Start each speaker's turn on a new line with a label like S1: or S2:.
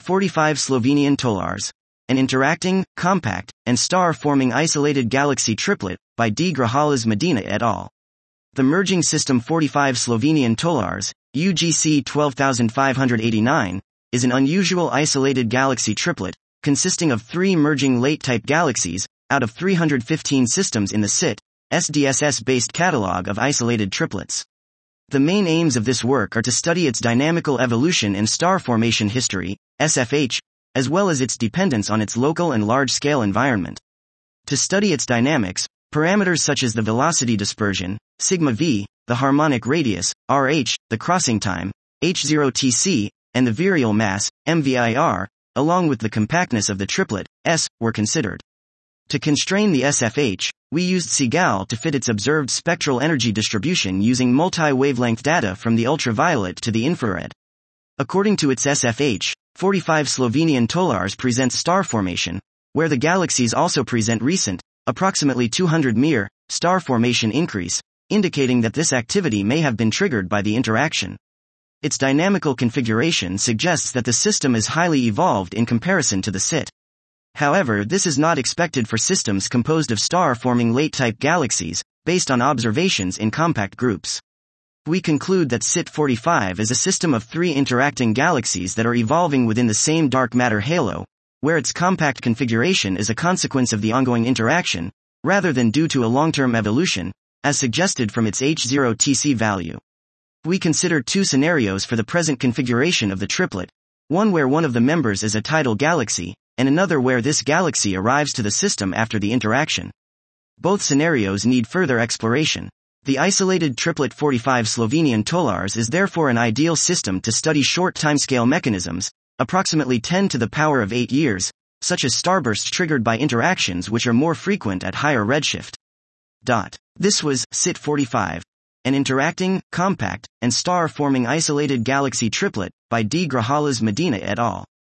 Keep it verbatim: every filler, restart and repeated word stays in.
S1: forty-five Slovenian Tolars, an interacting, compact, and star-forming isolated galaxy triplet, by D. Grajales Medina et al. The merging system forty-five Slovenian Tolars, U G C twelve thousand five hundred eighty-nine, is an unusual isolated galaxy triplet, consisting of three merging late-type galaxies, out of three hundred fifteen systems in the S I T, S D S S-based catalog of isolated triplets. The main aims of this work are to study its dynamical evolution and star formation history, S F H, as well as its dependence on its local and large-scale environment. To study its dynamics, parameters such as the velocity dispersion, sigma v, the harmonic radius, R H, the crossing time, H zero T C, and the virial mass, M V I R, along with the compactness of the triplet, S, were considered. To constrain the S F H, we used SIGAL to fit its observed spectral energy distribution using multi-wavelength data from the ultraviolet to the infrared. According to its S F H, forty-five Slovenian Tolars presents star formation, where the galaxies also present recent, approximately two hundred M I R, star formation increase, indicating that this activity may have been triggered by the interaction. Its dynamical configuration suggests that the system is highly evolved in comparison to the S I T. However, this is not expected for systems composed of star-forming late-type galaxies, based on observations in compact groups. We conclude that S I T forty-five is a system of three interacting galaxies that are evolving within the same dark matter halo, where its compact configuration is a consequence of the ongoing interaction, rather than due to a long-term evolution, as suggested from its H zero T C value. We consider two scenarios for the present configuration of the triplet, one where one of the members is a tidal galaxy, and another where this galaxy arrives to the system after the interaction. Both scenarios need further exploration. The isolated triplet forty-five Slovenian Tolars is therefore an ideal system to study short timescale mechanisms, approximately ten to the power of eight years, such as starbursts triggered by interactions which are more frequent at higher redshift. Dot. This was S I T forty-five, an interacting, compact, and star-forming isolated galaxy triplet, by D. Grajales Medina et al.